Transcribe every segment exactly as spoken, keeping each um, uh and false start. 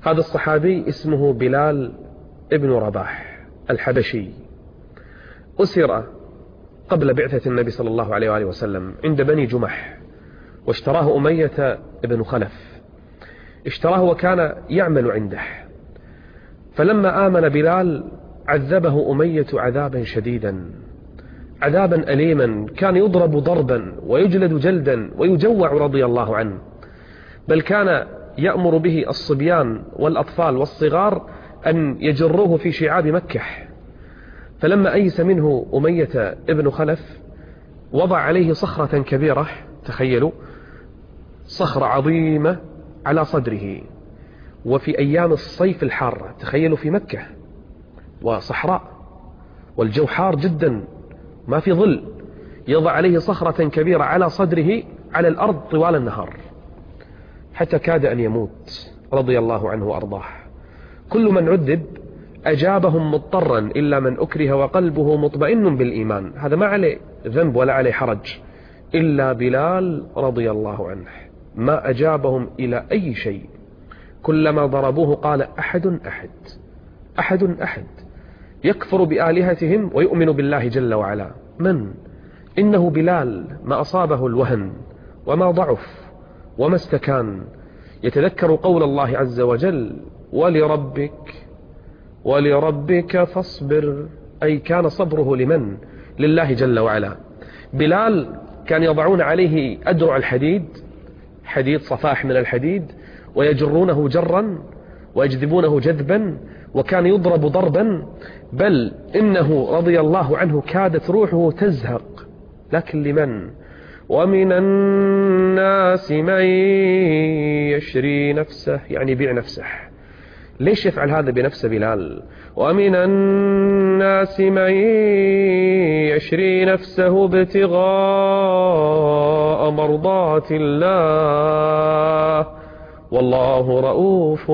هذا الصحابي اسمه بلال ابن رباح الحبشي، أسر قبل بعثة النبي صلى الله عليه وآله وسلم عند بني جمح، واشتراه أمية ابن خلف، اشتراه وكان يعمل عنده. فلما آمن بلال عذبه أمية عذابا شديدا، عذابا أليما، كان يضرب ضربا ويجلد جلدا ويجوع رضي الله عنه، بل كان يأمر به الصبيان والأطفال والصغار أن يجروه في شعاب مكة. فلما أيس منه أمية ابن خلف وضع عليه صخرة كبيرة، تخيلوا صخرة عظيمة على صدره، وفي أيام الصيف الحارة، تخيلوا في مكة وصحراء والجو حار جدا ما في ظل، يضع عليه صخرة كبيرة على صدره على الأرض طوال النهار حتى كاد أن يموت رضي الله عنه وأرضاه. كل من عذب أجابهم مضطرا إلا من أكره وقلبه مطمئن بالإيمان، هذا ما عليه ذنب ولا عليه حرج، إلا بلال رضي الله عنه ما أجابهم إلى أي شيء، كلما ضربوه قال أحد أحد أحد أحد، يكفر بآلهتهم ويؤمن بالله جل وعلا. من؟ إنه بلال ما أصابه الوهن وما ضعف وما استكان، يتذكر قول الله عز وجل ولربك ولربك فاصبر، أي كان صبره لمن؟ لله جل وعلا. بلال كان يضعون عليه أدرع الحديد، حديد صفاح من الحديد، ويجرونه جرا ويجذبونه جذبا، وكان يضرب ضربا، بل إنه رضي الله عنه كادت روحه تزهق، لكن لمن؟ ومن الناس من يشري نفسه، يعني يبيع نفسه. ليش يفعل هذا بنفسه بلال؟ ومن الناس من يشري نفسه ابتغاء مرضات الله والله رؤوف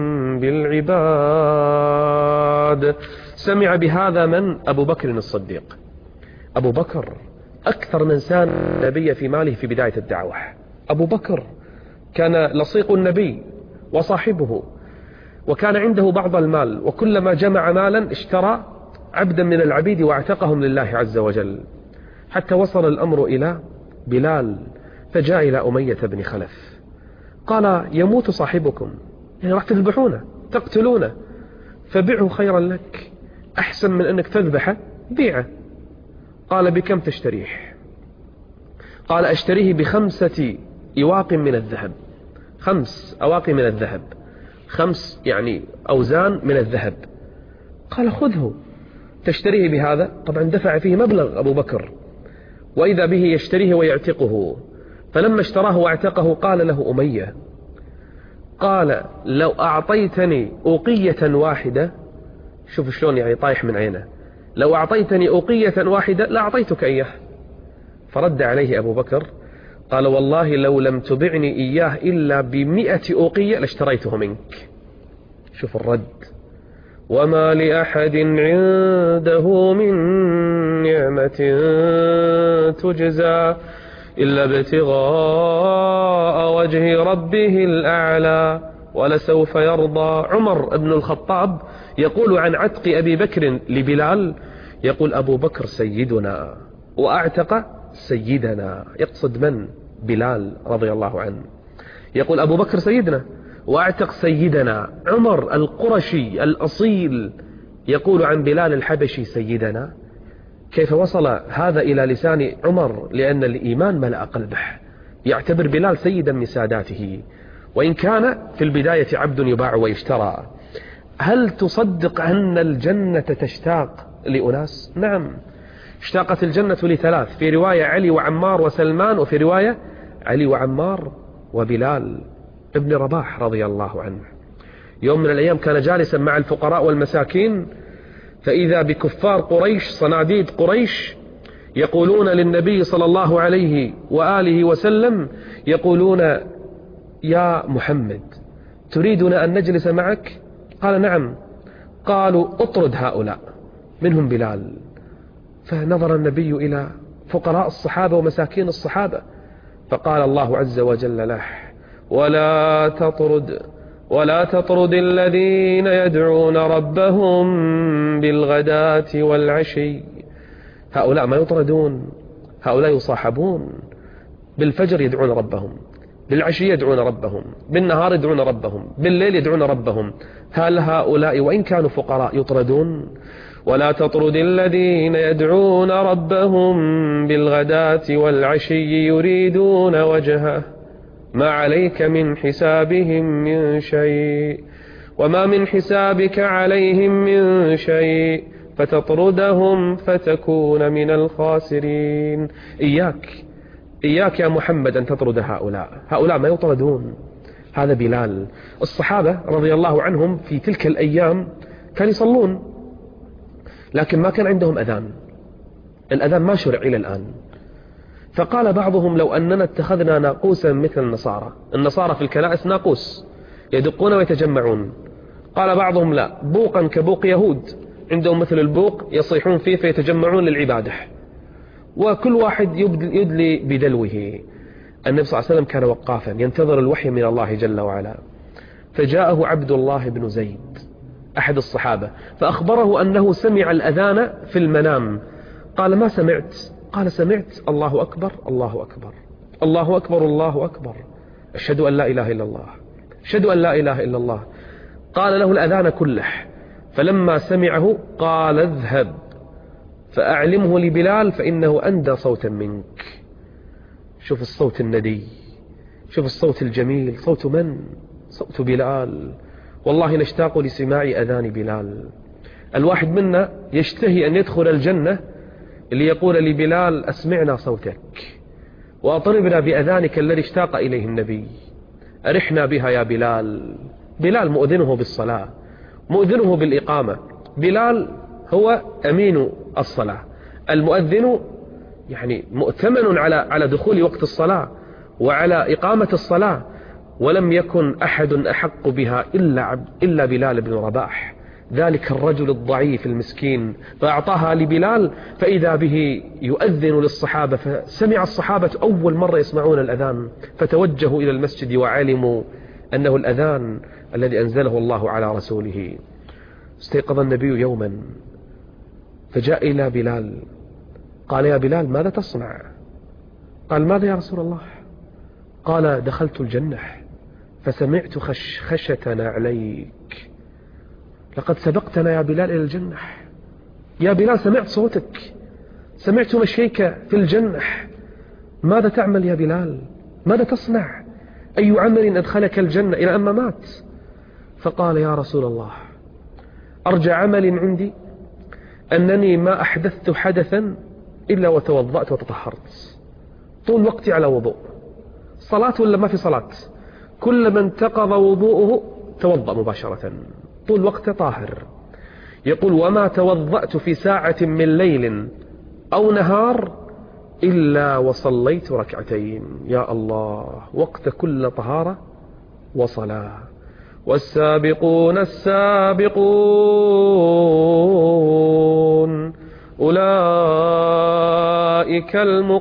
بالعباد. سمع بهذا من؟ أبو بكر الصديق. أبو بكر أكثر من سان النبي في ماله في بداية الدعوة. أبو بكر كان لصيق النبي وصاحبه، وكان عنده بعض المال، وكلما جمع مالا اشترى عبدا من العبيد واعتقهم لله عز وجل، حتى وصل الأمر إلى بلال، فجاء إلى أمية بن خلف قال يموت صاحبكم، يعني راح تذبحونه تقتلونه، فبيعه خيرا لك، أحسن من أنك تذبحه، بيعه. قال بكم تشتريه؟ قال أشتريه بخمسة إواق من الذهب، خمس أواق من الذهب، خمس يعني أوزان من الذهب. قال خذه تشتريه بهذا. طبعا دفع فيه مبلغ أبو بكر، وإذا به يشتريه ويعتقه. فلما اشتراه واعتقه قال له أمية، قال لو أعطيتني أوقية واحدة، شوف شلون يعني طايح من عينه، لو أعطيتني أوقية واحدة لأعطيتك إياه. فرد عليه أبو بكر قال والله لو لم تبعني إياه إلا بمئة أوقية لاشتريته منك. شوف الرد. وما لأحد عنده من نعمة تجزى إلا ابتغاء وجه ربه الأعلى ولسوف يرضى. عمر بن الخطاب يقول عن عتق أبي بكر لبلال، يقول أبو بكر سيدنا وأعتق سيدنا، يقصد من؟ بلال رضي الله عنه. يقول أبو بكر سيدنا وأعتق سيدنا. عمر القرشي الأصيل يقول عن بلال الحبشي سيدنا. كيف وصل هذا إلى لسان عمر؟ لأن الإيمان ملأ قلبه، يعتبر بلال سيدا من ساداته، وإن كان في البداية عبد يباع ويشترى. هل تصدق أن الجنة تشتاق لأناس؟ نعم، اشتاقت الجنة لثلاث، في رواية علي وعمار وسلمان، وفي رواية علي وعمار وبلال ابن رباح رضي الله عنه. يوم من الأيام كان جالسا مع الفقراء والمساكين، فإذا بكفار قريش صناديد قريش يقولون للنبي صلى الله عليه وآله وسلم، يقولون يا محمد تريدنا أن نجلس معك؟ قال نعم. قالوا اطرد هؤلاء، منهم بلال. فنظر النبي إلى فقراء الصحابة ومساكين الصحابة، فقال الله عز وجل له ولا تطرد ولا تطرد الذين يدعون ربهم بالغداة والعشي. هؤلاء ما يطردون، هؤلاء يصاحبون. بالفجر يدعون ربهم، بالعشي يدعون ربهم، بالنهار يدعون ربهم، بالليل يدعون ربهم. هل هؤلاء وإن كانوا فقراء يطردون؟ ولا تطرد الذين يدعون ربهم بالغداة والعشي يريدون وجهه ما عليك من حسابهم من شيء وما من حسابك عليهم من شيء فتطردهم فتكون من الخاسرين. إياك إياك يا محمد أن تطرد هؤلاء، هؤلاء ما يطردون. هذا بلال. الصحابة رضي الله عنهم في تلك الأيام كانوا يصلون، لكن ما كان عندهم أذان، الأذان ما شرع إلى الآن. فقال بعضهم لو أننا اتخذنا ناقوسا مثل النصارى، النصارى في الكنائس ناقوس يدقون ويتجمعون. قال بعضهم لا، بوقا كبوق يهود، عندهم مثل البوق يصيحون فيه فيتجمعون للعبادة، وكل واحد يدلي بدلوه. النبي صلى الله عليه وسلم كان وقافا ينتظر الوحي من الله جل وعلا، فجاءه عبد الله بن زيد أحد الصحابة فأخبره أنه سمع الأذان في المنام. قال ما سمعت؟ قال سمعت الله أكبر الله أكبر الله أكبر الله أكبر أشهد أن لا إله إلا الله أشهد أن لا إله إلا الله. قال له الأذان كله، فلما سمعه قال اذهب فأعلمه لبلال فإنه أندى صوتا منك. شوف الصوت الندي، شوف الصوت الجميل، صوت من؟ صوت بلال. والله نشتاق لسماع أذان بلال. الواحد منا يشتهي أن يدخل الجنة ليقول لبلال أسمعنا صوتك وأطربنا بأذانك الذي اشتاق إليه النبي، أرحنا بها يا بلال. بلال مؤذنه بالصلاة، مؤذنه بالإقامة. بلال هو أمين الصلاة، المؤذن يعني مؤتمن على على دخول وقت الصلاة وعلى إقامة الصلاة. ولم يكن أحد أحق بها إلا عبد إلا بلال بن رباح، ذلك الرجل الضعيف المسكين، فأعطاها لبلال فإذا به يؤذن للصحابة. فسمع الصحابة أول مرة يسمعون الأذان فتوجهوا إلى المسجد وعلموا أنه الأذان الذي أنزله الله على رسوله. استيقظ النبي يوما فجاء إلى بلال قال يا بلال ماذا تصنع؟ قال ماذا يا رسول الله؟ قال دخلت الجنة فسمعت خش خشتنا عليك، لقد سبقتنا يا بلال إلى الجنة. يا بلال سمعت صوتك، سمعت مشيك في الجنة، ماذا تعمل يا بلال؟ ماذا تصنع؟ أي عمل أدخلك الجنة إلى أما مات؟ فقال يا رسول الله أرجى عمل عندي أنني ما أحدثت حدثا إلا وتوضأت وتطهرت، طول وقتي على وضوء، صلاة ولا ما في صلاة، كل من انتقض وضوءه توضأ مباشرة، طول وقت طاهر. يقول وما توضأت في ساعة من ليل أو نهار إلا وصليت ركعتين. يا الله، وقت كل طهارة وصلاة. والسابقون السابقون أولئك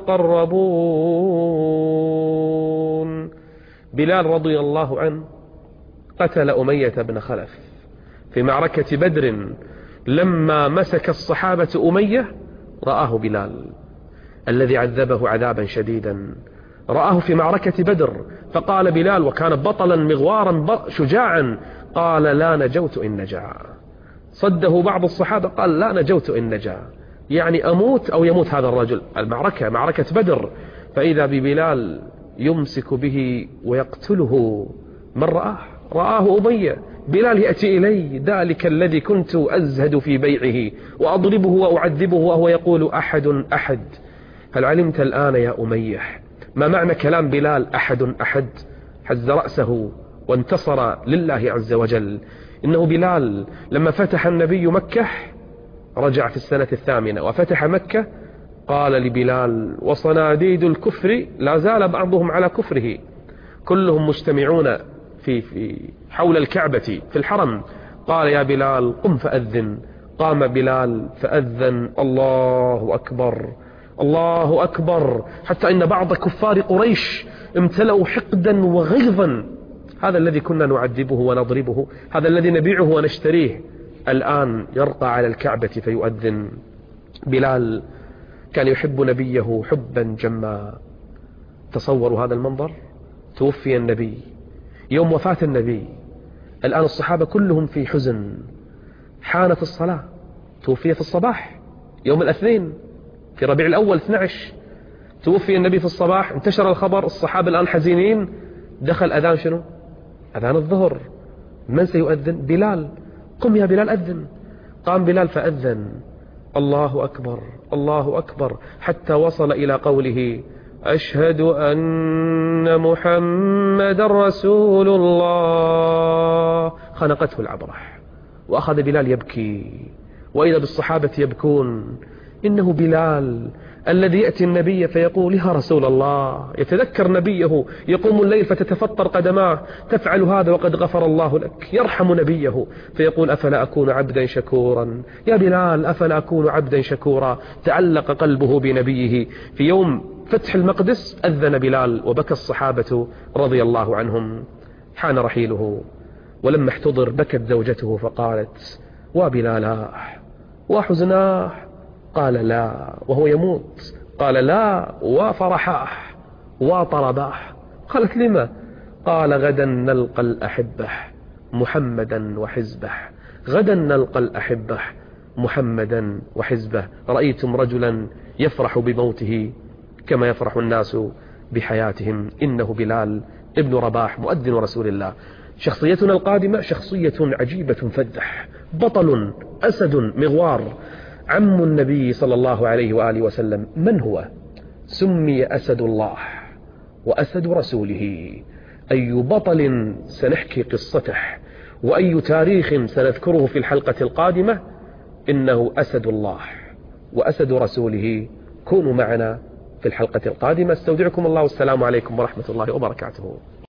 المقربون. بلال رضي الله عنه قتل أمية بن خلف في معركة بدر. لما مسك الصحابة أمية رآه بلال الذي عذبه عذابا شديدا، رآه في معركة بدر، فقال بلال وكان بطلا مغوارا شجاعا، قال لا نجوت إن نجا. صده بعض الصحابة قال لا نجوت إن نجا، يعني أموت أو يموت هذا الرجل. المعركة معركة بدر، فإذا ببلال يمسك به ويقتله. من رآه؟ رآه أمية. بلال يأتي إلي ذلك الذي كنت أزهد في بيعه وأضربه وأعذبه وهو يقول أحد أحد. هل علمت الآن يا أمية ما معنى كلام بلال أحد أحد؟ هز رأسه وانتصر لله عز وجل. إنه بلال لما فتح النبي مكة رجع في السنة الثامنة وفتح مكة، قال لبلال وصناديد الكفر لا زال بعضهم على كفره، كلهم مجتمعون في, في حول الكعبة في الحرم. قال يا بلال قم فأذن. قام بلال فأذن الله أكبر الله أكبر، حتى إن بعض كفار قريش امتلأوا حقدا وغيظا هذا الذي كنا نعذبه ونضربه، هذا الذي نبيعه ونشتريه، الآن يرقى على الكعبة فيؤذن. بلال كان يحب نبيه حبا جما. تصوروا هذا المنظر، توفي النبي، يوم وفاة النبي، الآن الصحابة كلهم في حزن، حانت الصلاة، توفي في الصباح يوم الاثنين في ربيع الأول اثني عشر، توفي النبي في الصباح، انتشر الخبر، الصحابة الآن حزينين، دخل أذان شنو؟ أذان الظهر. من سيؤذن؟ بلال. قم يا بلال أذن. قام بلال فأذن، الله أكبر الله أكبر، حتى وصل إلى قوله أشهد أن محمد رسول الله. خنقته العبرة وأخذ بلال يبكي، وإذا بالصحابة يبكون. إنه بلال الذي يأتي النبي فيقول يا رسول الله، يتذكر نبيه، يقوم الليل فتتفطر قدماه، تفعل هذا وقد غفر الله لك، يرحم نبيه فيقول أفلا أكون عبدا شكورا، يا بلال أفلا أكون عبدا شكورا. تعلق قلبه بنبيه. في يوم فتح المقدس أذن بلال وبكى الصحابة رضي الله عنهم. حان رحيله، ولما احتضر بكت زوجته فقالت وبلالا وحزناه، قال لا وهو يموت، قال لا وفرحاه وطرباه. قالت لما؟ قال غدا نلقى الأحبة محمدا وحزبه، غدا نلقى الأحبة محمدا وحزبه. رأيتم رجلا يفرح بموته كما يفرح الناس بحياتهم. إنه بلال ابن رباح مؤذن رسول الله. شخصيتنا القادمة شخصية عجيبة فذح، بطل أسد مغوار، عم النبي صلى الله عليه وآله وسلم. من هو؟ سمي أسد الله وأسد رسوله. أي بطل سنحكي قصته، وأي تاريخ سنذكره في الحلقة القادمة. إنه أسد الله وأسد رسوله. كونوا معنا في الحلقة القادمة. استودعكم الله والسلام عليكم ورحمة الله وبركاته.